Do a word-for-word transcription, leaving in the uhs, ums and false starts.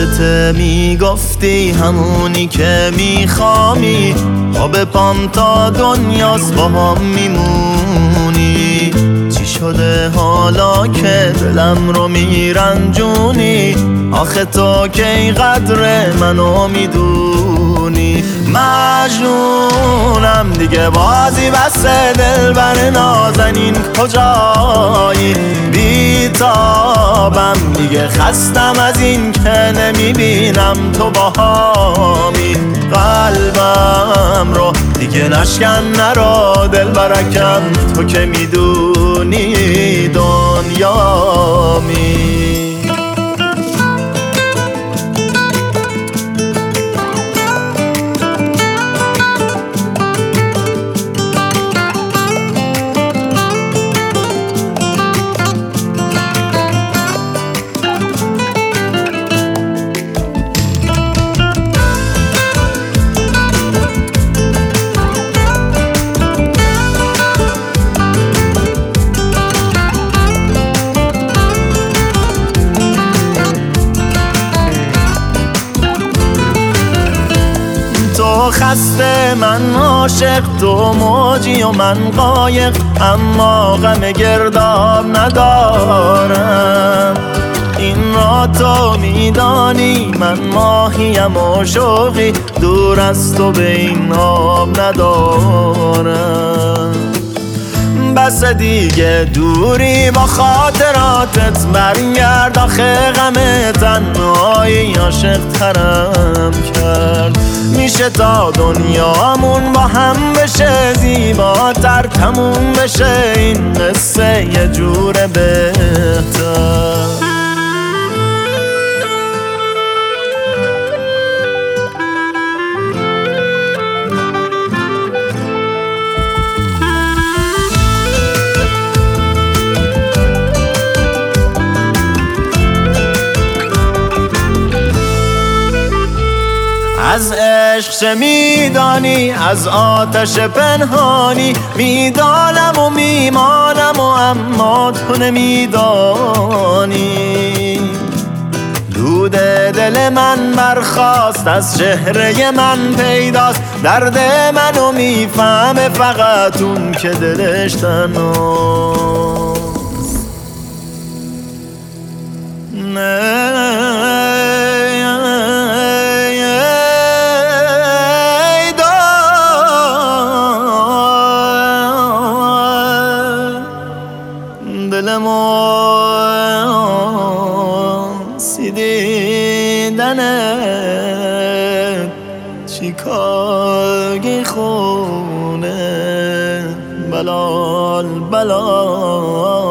یادت میگفتی همونی که میخوامی خواب پام تا دنیاست با هم میمونی. چی شده حالا که دلم رو میرنجونی؟ آخه تو که این قدر منو میدونی. مجنونم دیگه بازی بسه دلبر نازنین کجایی؟ بیتابم دیگه خستم از این که نمیبینم تو باهامی. قلبم رو دیگه نشکن نرو دلبرکم، تو که میدونی دنیامی. تو خسته من عاشق، تو موجی و من قایق، اما غم گرداب ندارم. این را تو میدانی من ماهیم و شوقی، دور از تو به این آب ندارم. بس دیگه دوری با خاطراتت، برگرد آخه غم تنهایی عاشق ترم کرد. میشه تا دنیامون با هم بشه زیباتر، تموم بشه این قصه یه جور بهتر. از عشق چه میدانی؟ از آتش پنهانی میدانم و میمانم و اما تو نمیدانی. دود دل من برخاست از چهره من پیداست، درد منو میفهمه فقط اون که دلش تنهاست. نه دلمو سیدیدنه چیکارگی خونه بلال بلال.